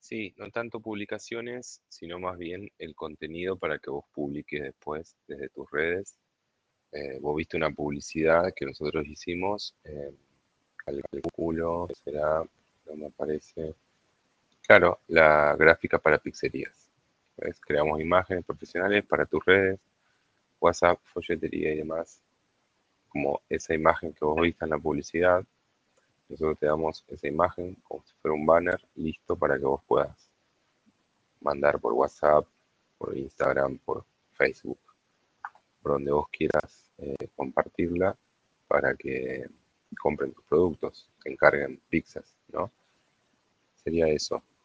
Sí, no tanto publicaciones, sino más bien el contenido para que vos publiques después desde tus redes. Vos viste una publicidad que nosotros hicimos, calculo, será, no me aparece. Claro, la gráfica para pizzerías. ¿Ves? Creamos imágenes profesionales para tus redes, WhatsApp, folletería y demás. Como esa imagen que vos viste en la publicidad, nosotros te damos esa imagen como si fuera un banner listo para que vos puedas mandar por WhatsApp, por Instagram, por Facebook, por donde vos quieras compartirla para que compren tus productos, te encarguen pizzas, ¿no? Sería eso.